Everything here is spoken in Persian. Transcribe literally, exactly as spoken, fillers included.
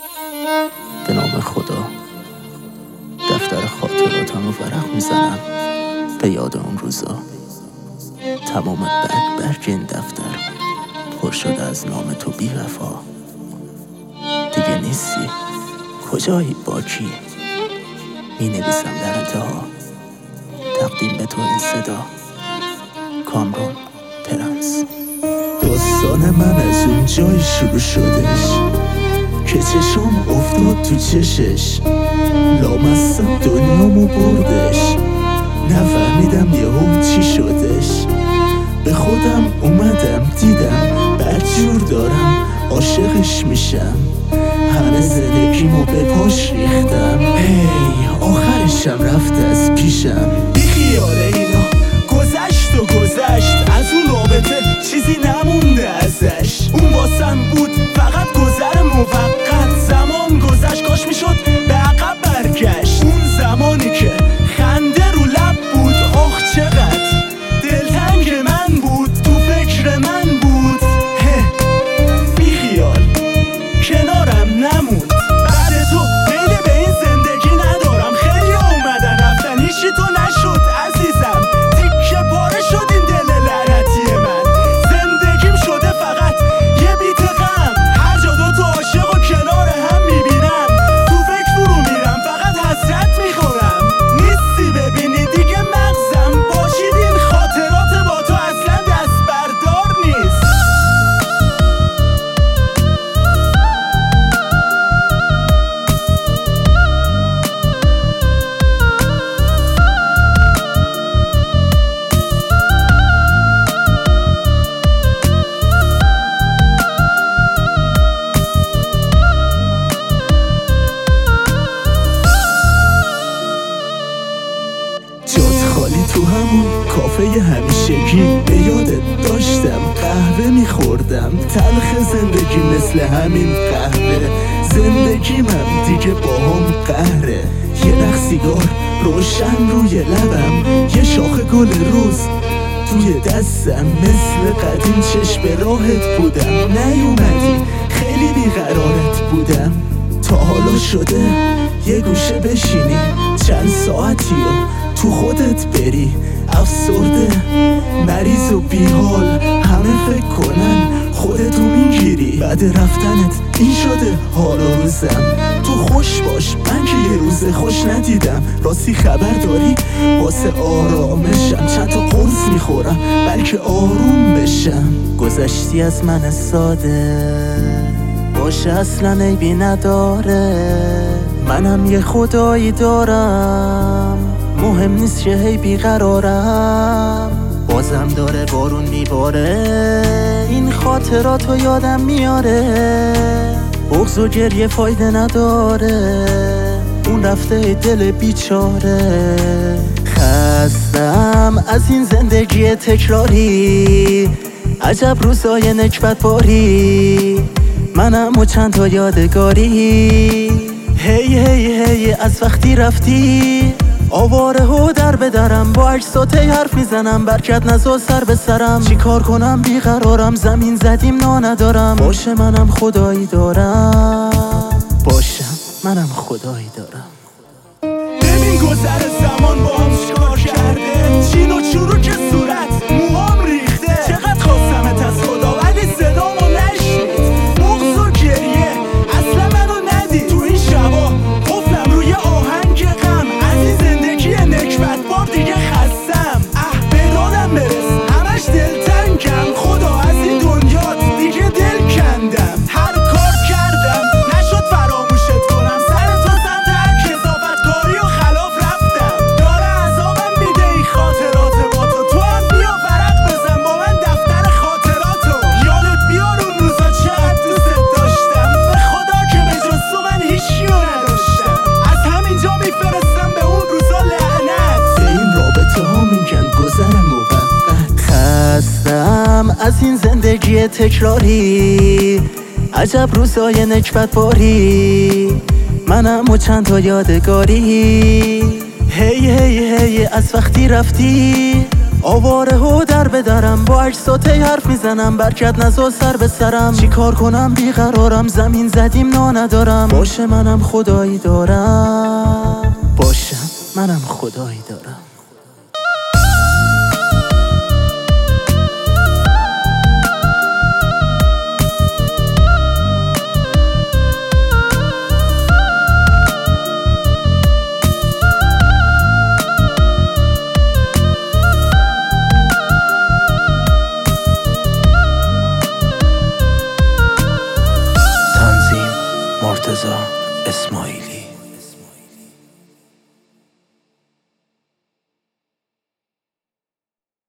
به نام خدا دفتر خاطراتم رو ورق میزنم به یاد اون روزا. تمام برگ برگ این دفتر پر شده از نام تو بی وفا. دیگه نیستی، کجایی، با کی؟ می نویسم در انتها تقدیم به تو این صدا. کامرون پرنس. داستان من از اون جای شروع شدش که چشم افتاد تو چشش، لامصب دنیامو بردش، نفهمیدم یهو چی شدش. به خودم اومدم دیدم بدجور دارم عاشقش میشم، همه زندگیمو به پاش ریختم. هی آخرشم رفت از پیشم. بی خیال اینا گذشت و گذشت، از اون رابطه چیزی نمونده ازش. اون واسم بود فقط گذر موقت، زمان گذشت کاش میشد به عقب برگشت. اون زمانی که خنده رو لب بود، آخ چقدر دلتنگ من بود، تو فکر من بود. هه بی خیال کنارم نموند. بعد تو میل به این زندگی ندارم، خیلی اومدن رفتن هیچی تو نشد عزیزم. تیکه پاره شد این دل لعنتی من، زندگیم شده فقط یه بیت غم. هر جا دو تا عاشق و کنار هم میبینم، تو فکر فرو میرم فقط حسرت میخورم. نیستی ببینی دیگه مغزم، باشید این خاطرات با تو اصلا دست بردار نیست. خالی تو همون کافه همیشگی، به یادت داشتم قهوه میخوردم. تلخ زندگی مثل همین قهوه، زندگیم هم دیگه با هم قهره. یه نخ سیگار روشن روی لبم، یه شاخه گل روز توی دستم. مثل قدیم چشم راهت بودم، نیومدی خیلی بیقرارت بودم. تا حالا شده یه گوشه بشینی چند ساعتی و تو خودت بری افسرده، مریض و بیحال، همه فکر کنن خودتو میگیری. بعد رفتنت این شده حال و روزم. تو خوش باش، من که یه روز خوش ندیدم. راستی خبر داری واسه آرامشم چند تا قرص میخورم بلکه آروم بشم. گذشتی از من ساده باشه اصلا عیبی نداره، منم یه خدایی دارم، مهم نیست که هی بیقرارم. بازم داره بارون میباره، این خاطراتو یادم میاره. بغض و گریه فایده نداره، اون رفته دل بیچاره. خستم از این زندگی تکراری، عجب روزای نکبت باری، منم و چند تا یادگاری. هی هی هی از وقتی رفتی آواره و در بدرم، با اجساته حرف میزنم، برکت نزا سر به سرم. چی کار کنم بیقرارم، زمین زدیم نا ندارم. باشه منم خدایی دارم، باشم منم خدایی دارم. ببین گذر زمان با هم چیکار کرده، چین و چروک صورت موهام ریخته. چقدر خواستمت از خدا ولی صدامو نشنید. بغض و گریه اصلا منو ندید. تو این شبا قفلم روی آهنگ غم، از این زندگی نکبت بار دیگه خستم. اه بدانم برس همش دلتنگم، خدا از این دنیا دیگه دل کندم. هر کار کردم نشد فراموشت کنم، سر تو سمت هر کثافت کاری و خلاف رفتم. داره عذابم میده این خاطرات با تو. تو هم بیا ورق بزن با من دفتر خاطراتو. یادت بیار اون روزا چقدر دوست داشتم، به خدا که به جز تو من هیچیو نداشتم. از همینجا میفرستم به اون روزا لعنت. به این رابطه ها میگن گذر موقت. خستم از این زندگی تکراری، عجب روزای نکبت باری، منم و چند تا یادگاری. هی هی هی از وقتی رفتی آواره ها در بدرم، با اجساتی حرف میزنم، برکت نزا سر به سرم. چی کار کنم بیقرارم، زمین زدیم نا ندارم. باشه منم خدایی دارم، باشه منم خدایی دارم.